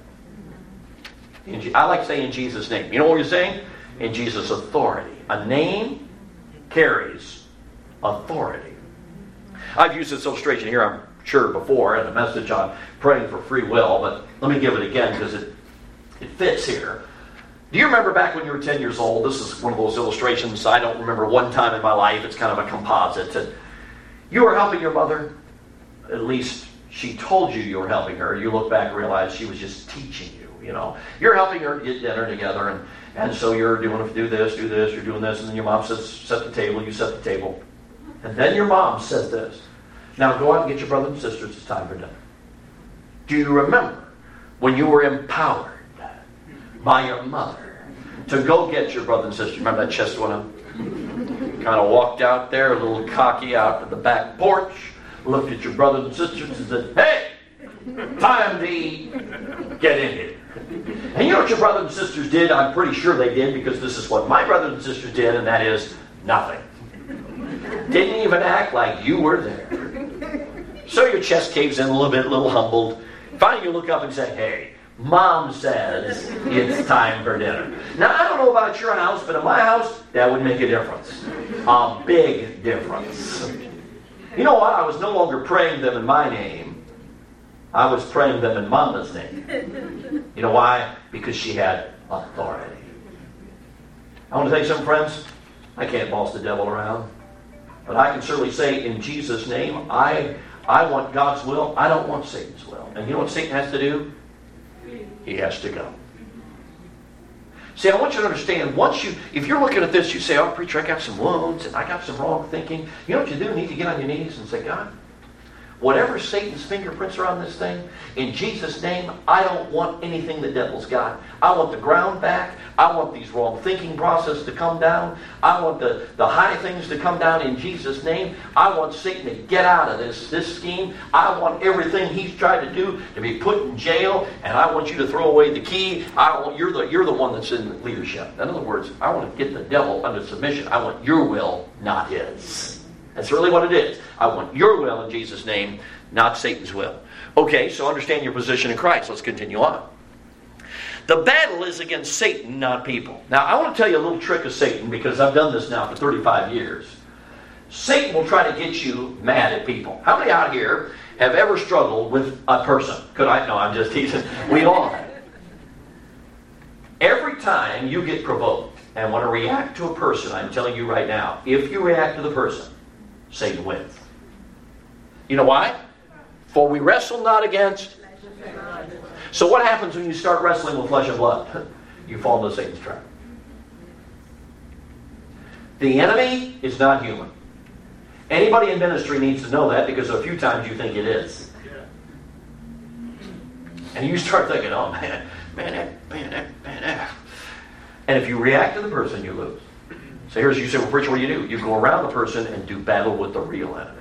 I like saying in Jesus' name. You know what you're saying? In Jesus' authority. A name carries authority. I've used this illustration here, I'm sure, before in a message on praying for free will, but let me give it again because it fits here. Do you remember back when you were 10 years old? This is one of those illustrations. I don't remember one time in my life. It's kind of a composite. And you were helping your mother. At least she told you were helping her. You look back and realize she was just teaching you. You're helping her get dinner together, and so you're do this, you're doing this, and then your mom says, "Set the table," you set the table. And then your mom says this, "Now go out and get your brothers and sisters, it's time for dinner." Do you remember when you were empowered by your mother to go get your brother and sister? Remember that chest went up? Kind of walked out there, a little cocky out to the back porch, looked at your brothers and sisters and said, "Hey, time to eat, get in here." And you know what your brothers and sisters did? I'm pretty sure they did, because this is what my brothers and sisters did, and that is nothing. Didn't even act like you were there. So your chest caves in a little bit, a little humbled. Finally you look up and say, "Hey, Mom says it's time for dinner." Now, I don't know about your house, but in my house, that would make a difference. A big difference. You know what? I was no longer praying them in my name. I was praying them in Mama's name. You know why? Because she had authority. I want to tell you something, friends. I can't boss the devil around. But I can certainly say, in Jesus' name, I want God's will. I don't want Satan's will. And you know what Satan has to do? He has to go. See, I want you to understand, if you're looking at this, you say, oh, preacher, I got some wounds and I got some wrong thinking. You know what you do? You need to get on your knees and say, God, whatever Satan's fingerprints are on this thing, in Jesus' name, I don't want anything the devil's got. I want the ground back. I want these wrong thinking processes to come down. I want the high things to come down in Jesus' name. I want Satan to get out of this scheme. I want everything he's tried to do to be put in jail, and I want you to throw away the key. You're the one that's in leadership. In other words, I want to get the devil under submission. I want your will, not his. That's really what it is. I want your will in Jesus' name, not Satan's will. Okay, so understand your position in Christ. Let's continue on. The battle is against Satan, not people. Now, I want to tell you a little trick of Satan, because I've done this now for 35 years. Satan will try to get you mad at people. How many out here have ever struggled with a person? No, I'm just teasing. We all have. Every time you get provoked and want to react to a person, I'm telling you right now, if you react to the person, Satan wins. You know why? For we wrestle not against. So what happens when you start wrestling with flesh and blood? You fall into Satan's trap. The enemy is not human. Anybody in ministry needs to know that, because a few times you think it is. And you start thinking, oh man. And if you react to the person, you lose. So you say, well, preacher, what do? You go around the person and do battle with the real enemy.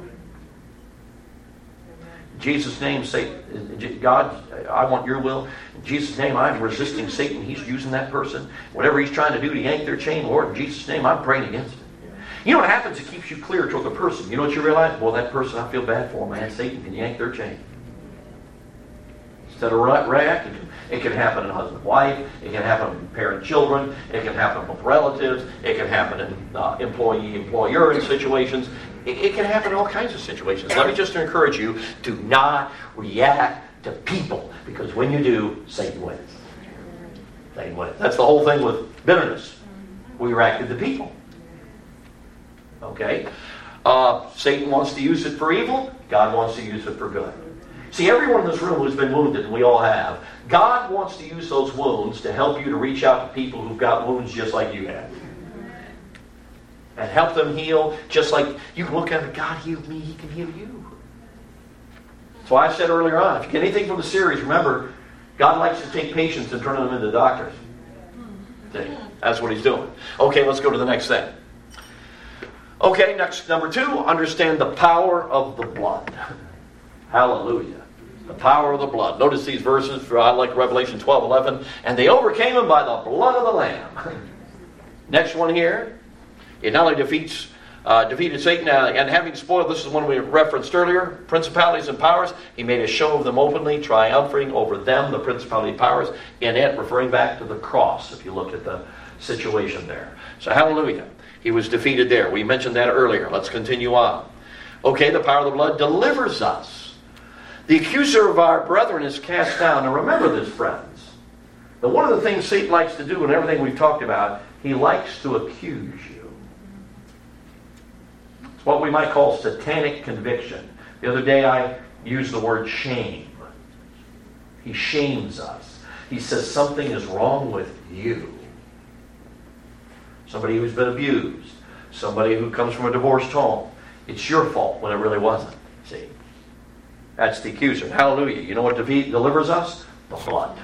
In Jesus' name, Satan, God, I want your will. In Jesus' name, I'm resisting Satan. He's using that person. Whatever he's trying to do to yank their chain, Lord, in Jesus' name, I'm praying against it. You know what happens? It keeps you clear toward the person. You know what you realize? Well, that person, I feel bad for, man. Satan can yank their chain. Instead of reacting, it can happen in husband-wife. It can happen in parent-children. It can happen with relatives. It can happen in employee-employer situations. It can happen in all kinds of situations. Let me just encourage you to not react to people, because when you do, Satan wins. Satan wins. That's the whole thing with bitterness. We reacted to people. Okay? Satan wants to use it for evil. God wants to use it for good. See, everyone in this room who's been wounded, and we all have, God wants to use those wounds to help you to reach out to people who've got wounds just like you have. And help them heal, just like you can look at it, God healed me, he can heal you. That's why I said earlier on, if you get anything from the series, remember, God likes to take patients and turn them into doctors. See, that's what he's doing. Okay, let's go to the next thing. Okay, next, number 2, understand the power of the blood. Hallelujah. The power of the blood. Notice these verses, I like Revelation 12:11. And they overcame him by the blood of the Lamb. Next one here. It not only defeated Satan, and having spoiled, this is one we referenced earlier, principalities and powers, he made a show of them openly, triumphing over them, the principality and powers, in it, referring back to the cross, if you look at the situation there. So hallelujah. He was defeated there. We mentioned that earlier. Let's continue on. Okay, the power of the blood delivers us. The accuser of our brethren is cast down. Now remember this, friends. That one of the things Satan likes to do, and everything we've talked about, he likes to accuse you. It's what we might call satanic conviction. The other day I used the word shame. He shames us. He says something is wrong with you. Somebody who's been abused. Somebody who comes from a divorced home. It's your fault when it really wasn't. See? That's the accuser. Hallelujah. You know what delivers us? The blood.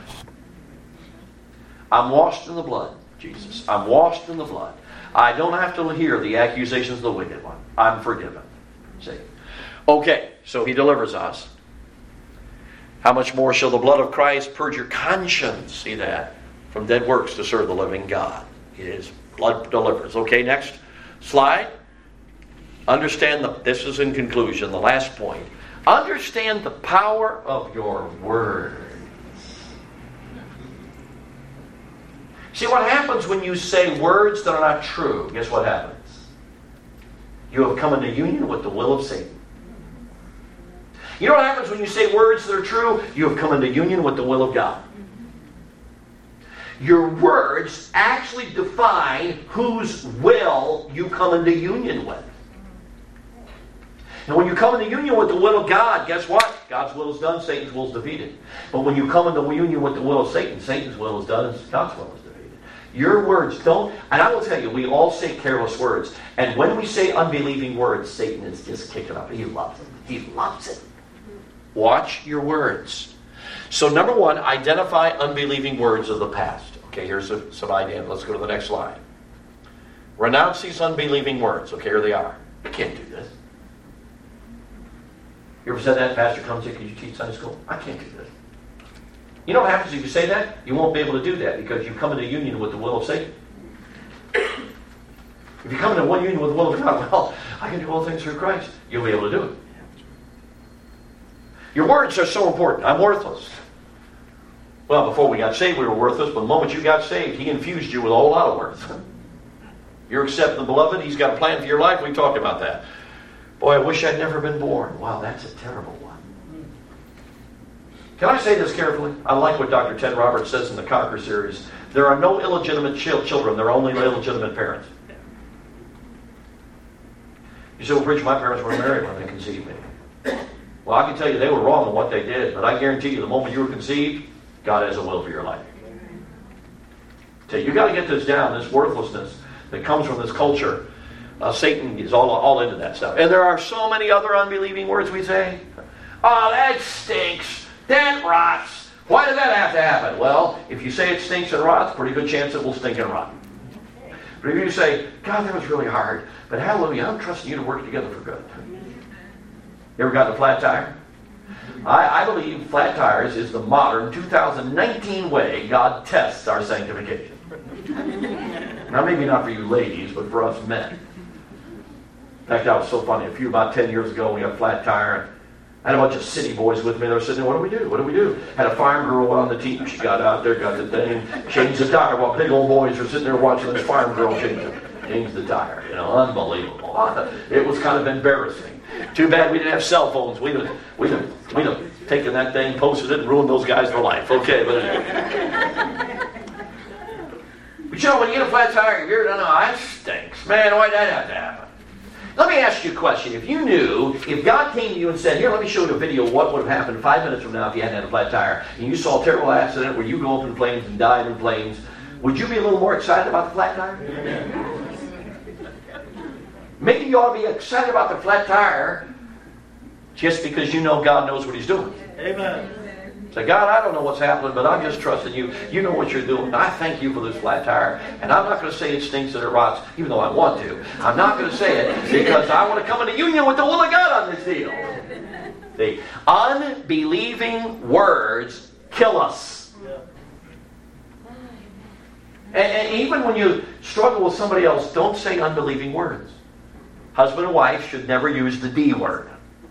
I'm washed in the blood, Jesus. I'm washed in the blood. I don't have to hear the accusations of the wicked one. I'm forgiven. See? Okay, so he delivers us. How much more shall the blood of Christ purge your conscience? See that? From dead works to serve the living God. It is blood delivers. Okay, next slide. Understand this is in conclusion, the last point. Understand the power of your words. See what happens when you say words that are not true? Guess what happens? You have come into union with the will of Satan. You know what happens when you say words that are true? You have come into union with the will of God. Your words actually define whose will you come into union with. And when you come into union with the will of God, guess what? God's will is done, Satan's will is defeated. But when you come into union with the will of Satan, Satan's will is done, and God's will is defeated. Your words don't, and I will tell you, we all say careless words. And when we say unbelieving words, Satan is just kicking up. He loves it. He loves it. Watch your words. So number one, identify unbelieving words of the past. Okay, here's some idea. Let's go to the next slide. Renounce these unbelieving words. Okay, here they are. I can't do this. You ever said that? Pastor comes in, could you teach Sunday school? I can't do this. You know what happens if you say that? You won't be able to do that because you come into union with the will of Satan. If you come into one union with the will of God, well, I can do all things through Christ. You'll be able to do it. Your words are so important. I'm worthless. Well, before we got saved, we were worthless, but the moment you got saved, He infused you with a whole lot of worth. You're accepting the beloved. He's got a plan for your life. We talked about that. Boy, I wish I'd never been born. Wow, that's a terrible one. Can I say this carefully? I like what Dr. Ted Roberts says in the Conquer series. There are no illegitimate children. There are only illegitimate parents. You say, well, preacher, my parents were married when they conceived me. Well, I can tell you they were wrong in what they did, but I guarantee you the moment you were conceived, God has a will for your life. So you got to get this down, this worthlessness that comes from this culture. Satan is all into that stuff. And there are so many other unbelieving words we say. Oh, that stinks. That rots. Why did that have to happen? Well, if you say it stinks and rots, pretty good chance it will stink and rot. But if you say, God, that was really hard, but hallelujah, I'm trusting you to work together for good. You ever gotten a flat tire? I believe flat tires is the modern 2019 way God tests our sanctification. Now, maybe not for you ladies, but for us men. In fact, that was so funny. About 10 years ago, we had a flat tire. I had a bunch of city boys with me. They were sitting there, what do we do? What do we do? Had a farm girl on the team. She got out there, got the thing, changed the tire while big old boys were sitting there watching this farm girl change the tire. You know, unbelievable. It was kind of embarrassing. Too bad we didn't have cell phones. We'd have taken that thing, posted it, and ruined those guys for life. Okay, but anyway. But you know, when you get a flat tire, you don't know, that stinks. Man, why'd that have to happen? Let me ask you a question. If you knew, if God came to you and said, here, let me show you a video of what would have happened 5 minutes from now if you hadn't had a flat tire, and you saw a terrible accident where you go up in flames and died in flames, would you be a little more excited about the flat tire? Maybe you ought to be excited about the flat tire just because you know God knows what He's doing. Amen. Say, God, I don't know what's happening, but I'm just trusting you. You know what you're doing. I thank you for this flat tire. And I'm not going to say it stinks and it rots, even though I want to. I'm not going to say it because I want to come into union with the will of God on this deal. The unbelieving words kill us. And even when you struggle with somebody else, don't say unbelieving words. Husband and wife should never use the D word.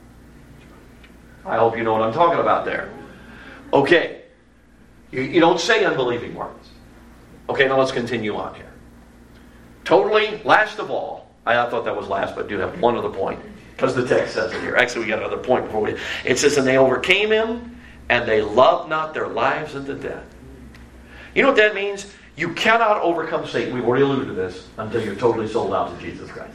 I hope you know what I'm talking about there. Okay. You don't say unbelieving words. Okay, now let's continue on here. Totally, last of all, I thought that was last, but I do have one other point. Because the text says it here. Actually, we got another point before we... It says, and they overcame him, and they loved not their lives unto death. You know what that means? You cannot overcome Satan. We've already alluded to this until you're totally sold out to Jesus Christ.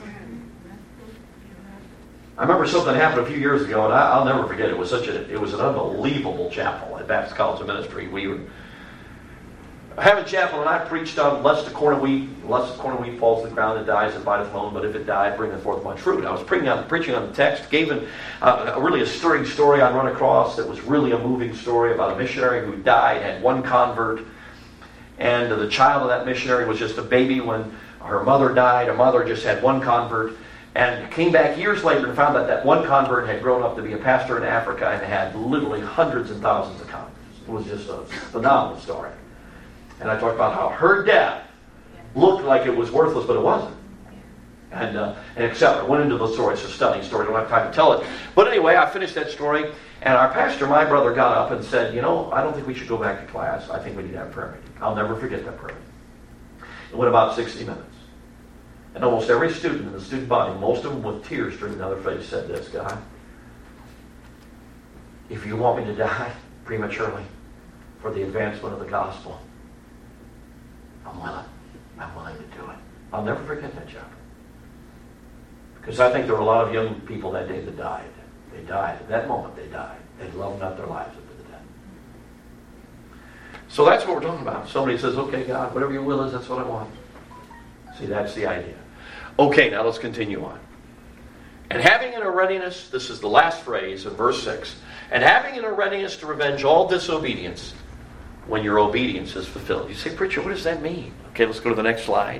I remember something happened a few years ago, and I'll never forget it. It was an unbelievable chapel at Baptist College of Ministry. We were having chapel, and I preached on lest the corn of wheat falls to the ground and dies, and bideth alone, but if it die, bringeth forth much fruit. I was preaching on the text, gave really a stirring story I'd run across that was really a moving story about a missionary who died, had one convert, and the child of that missionary was just a baby when her mother died. Her mother just had one convert. And came back years later and found that that one convert had grown up to be a pastor in Africa and had literally hundreds and thousands of converts. It was just a phenomenal story. And I talked about how her death looked like it was worthless, but it wasn't. And etc. I went into the story. It's a stunning story. I don't have time to tell it. But anyway, I finished that story. And our pastor, my brother, got up and said, I don't think we should go back to class. I think we need to have prayer meeting. I'll never forget that prayer meeting. It went about 60 minutes. And almost every student in the student body, most of them with tears streaming down their face, said this, God, if you want me to die prematurely for the advancement of the gospel, I'm willing. I'm willing to do it. I'll never forget that chapter. Because I think there were a lot of young people that day that died. They died. At that moment, they died. They loved not their lives unto the death. So that's what we're talking about. Somebody says, okay, God, whatever your will is, that's what I want. See, that's the idea. Okay, now let's continue on. And having in a readiness, this is the last phrase in verse 6, and having in a readiness to revenge all disobedience when your obedience is fulfilled. You say, preacher, what does that mean? Okay, let's go to the next slide.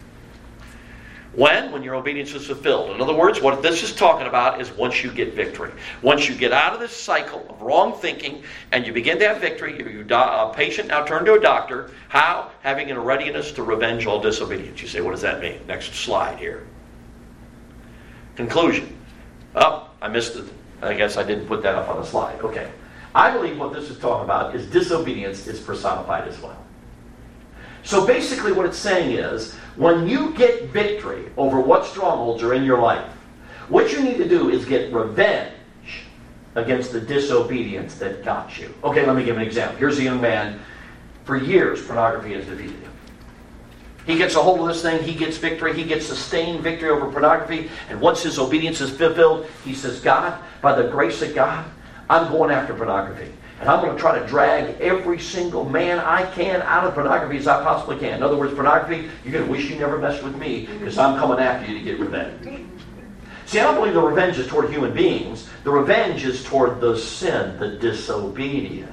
When your obedience is fulfilled. In other words, what this is talking about is once you get victory. Once you get out of this cycle of wrong thinking and you begin to have victory, a patient now turn to a doctor. How? Having in a readiness to revenge all disobedience. You say, what does that mean? Next slide here. Conclusion. Oh, I missed it. I guess I didn't put that up on the slide. Okay. I believe what this is talking about is disobedience is personified as well. So basically what it's saying is, when you get victory over what strongholds are in your life, what you need to do is get revenge against the disobedience that got you. Okay, let me give an example. Here's a young man. For years, pornography has defeated him. He gets a hold of this thing, he gets victory, he gets sustained victory over pornography, and once his obedience is fulfilled, he says, God, by the grace of God, I'm going after pornography. And I'm going to try to drag every single man I can out of pornography as I possibly can. In other words, pornography, you're going to wish you never messed with me because I'm coming after you to get revenge. See, I don't believe the revenge is toward human beings. The revenge is toward the sin, the disobedience.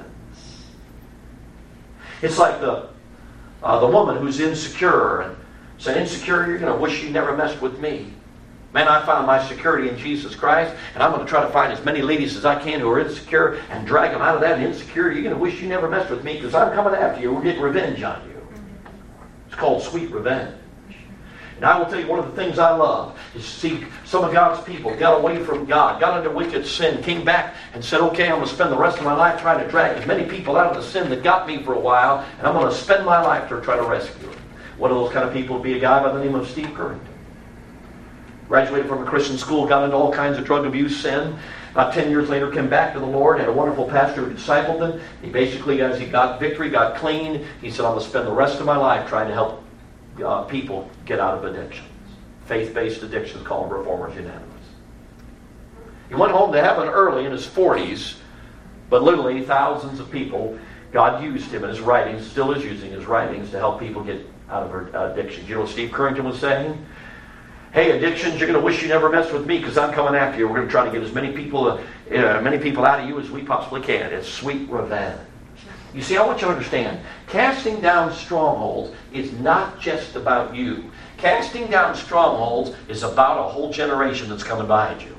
It's like the woman who's insecure and saying, insecure, you're going to wish you never messed with me. Man, I found my security in Jesus Christ, and I'm going to try to find as many ladies as I can who are insecure and drag them out of that insecurity. You're going to wish you never messed with me because I'm coming after you. We're getting revenge on you. It's called sweet revenge. And I will tell you, one of the things I love is to see some of God's people got away from God, got into wicked sin, came back and said, okay, I'm going to spend the rest of my life trying to drag as many people out of the sin that got me for a while, and I'm going to spend my life to try to rescue them. One of those kind of people would be a guy by the name of Steve Currington. Graduated from a Christian school, got into all kinds of drug abuse, sin. About 10 years later, came back to the Lord, had a wonderful pastor who discipled him. He basically, as he got victory, got clean, he said, I'm going to spend the rest of my life trying to help people get out of addictions. Faith-based addictions, called Reformers Unanimous. He went home to heaven early in his 40s, but literally thousands of people, God used him in his writings, still is using his writings to help people get out of addictions. You know what Steve Currington was saying? Hey, addictions, you're going to wish you never messed with me because I'm coming after you. We're going to try to get as many people out of you as we possibly can. It's sweet revenge. You see, I want you to understand, casting down strongholds is not just about you. Casting down strongholds is about a whole generation that's coming behind you.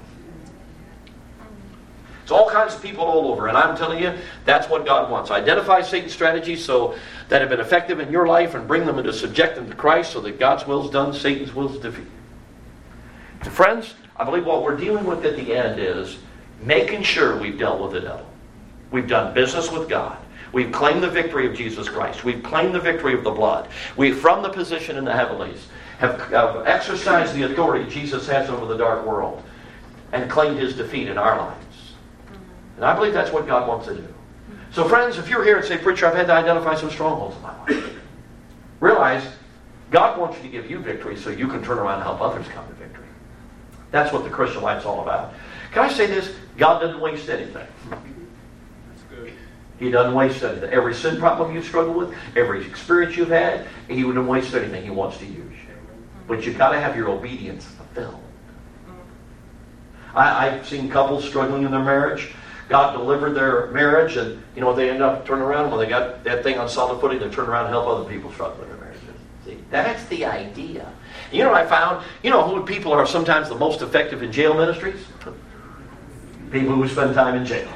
It's all kinds of people all over, and I'm telling you, that's what God wants. Identify Satan's strategies so that have been effective in your life and bring them into subject them to Christ so that God's will is done, Satan's will is defeated. Friends, I believe what we're dealing with at the end is making sure we've dealt with the devil. We've done business with God. We've claimed the victory of Jesus Christ. We've claimed the victory of the blood. We, from the position in the heavenlies, have exercised the authority Jesus has over the dark world and claimed his defeat in our lives. And I believe that's what God wants to do. So friends, if you're here and say, preacher, I've had to identify some strongholds in my life, realize God wants you to give you victory so you can turn around and help others come to victory. That's what the Christian life's all about. Can I say this? God doesn't waste anything. That's good. He doesn't waste anything. Every sin problem you've struggled with, every experience you've had, he wouldn't waste anything. He wants to use you. But you've got to have your obedience fulfilled. I've seen couples struggling in their marriage. God delivered their marriage, and you know what they end up turning around when they got that thing on solid footing. They turn around and help other people struggle in their marriages. See, that's the idea. You know what I found? You know who people are sometimes the most effective in jail ministries? People who spend time in jail.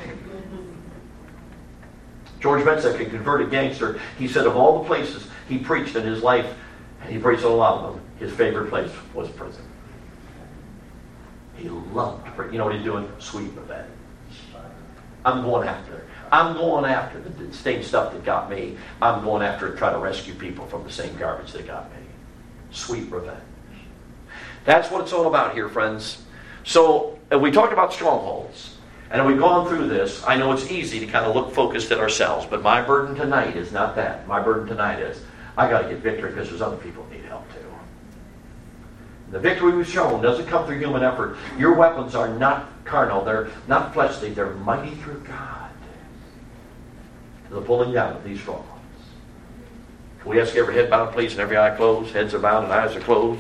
George Metzek, a converted gangster, he said of all the places he preached in his life, and he preached on a lot of them, his favorite place was prison. He loved prison. You know what he's doing? Sweet revenge. I'm going after it. I'm going after the same stuff that got me. I'm going after it, trying to rescue people from the same garbage that got me. Sweet revenge. That's what it's all about here, friends. So we talked about strongholds. And we've gone through this. I know it's easy to kind of look focused at ourselves, but my burden tonight is not that. My burden tonight is, I got to get victory because there's other people who need help too. The victory we've shown doesn't come through human effort. Your weapons are not carnal. They're not fleshly. They're mighty through God to the pulling down of these strongholds. Can we ask every head bowed, please, and every eye closed? Heads are bowed and eyes are closed.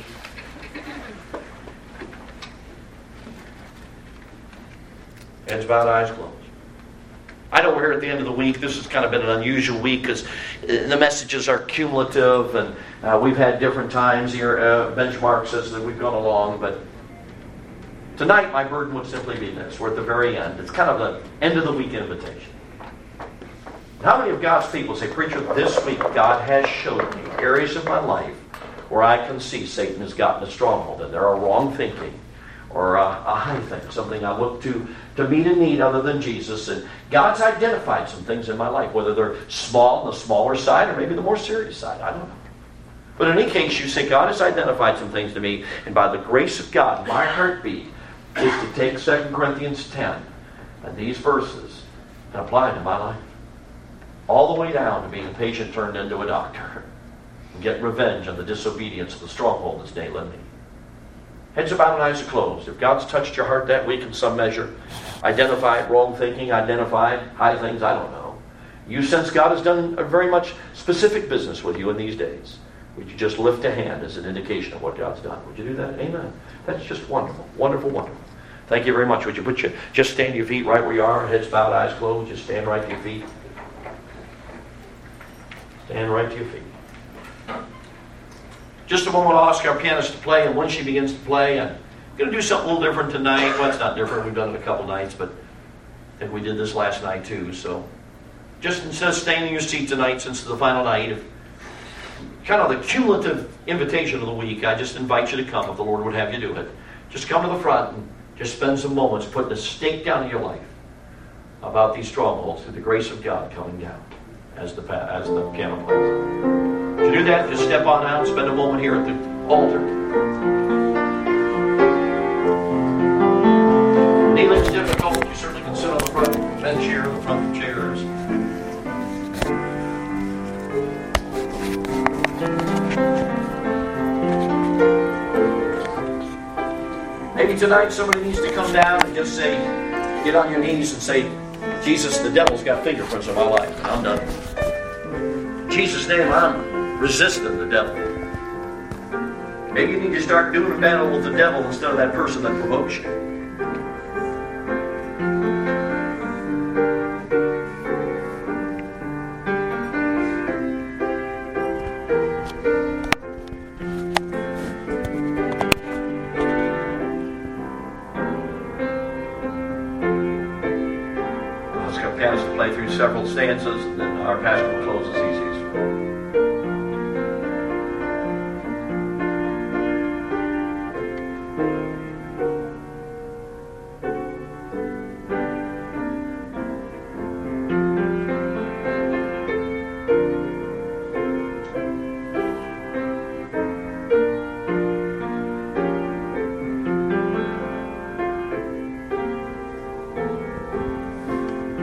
Heads bowed, eyes closed. I know we're here at the end of the week. This has kind of been an unusual week because the messages are cumulative, and we've had different times here, benchmarks as we've gone along. But tonight, my burden would simply be this. We're at the very end. It's kind of the end of the week invitation. How many of God's people say, Preacher, this week God has showed me areas of my life where I can see Satan has gotten a stronghold, and there are wrong thinking, or a high thing, something I look to meet a need other than Jesus. And God's identified some things in my life, whether they're small, on the smaller side, or maybe the more serious side. I don't know. But in any case, you say, God has identified some things to me, and by the grace of God, my heartbeat is to take 2 Corinthians 10 and these verses and apply them to my life. All the way down to being a patient turned into a doctor, and get revenge on the disobedience of the stronghold that's nailing me. Heads are bowed and eyes are closed. If God's touched your heart that week in some measure, identified wrong thinking, identified high things, I don't know. You sense God has done a very much specific business with you in these days. Would you just lift a hand as an indication of what God's done? Would you do that? Amen. That's just wonderful. Wonderful, wonderful. Thank you very much. Would you just stand to your feet right where you are, heads bowed, eyes closed. Just stand right to your feet. Stand right to your feet. Just a moment, I'll ask our pianist to play, and when she begins to play, I'm going to do something a little different tonight. Well, it's not different. We've done it a couple nights, but I think we did this last night too. So just instead of staying in your seat tonight, since it's the final night, if kind of the cumulative invitation of the week, I just invite you to come if the Lord would have you do it. Just come to the front and just spend some moments putting a stake down in your life about these strongholds through the grace of God coming down as the piano plays. To do that, just step on out and spend a moment here at the altar. Kneeling's difficult. You certainly can sit on the front bench here, the front chairs. Maybe tonight somebody needs to come down and just say, get on your knees and say, Jesus, the devil's got fingerprints on my life, and I'm done. In Jesus' name, I'm resisting the devil. Maybe you need to start doing a battle with the devil instead of that person that provokes you. Let's get pianists to play through several stanzas, and then our pastor will close as easy as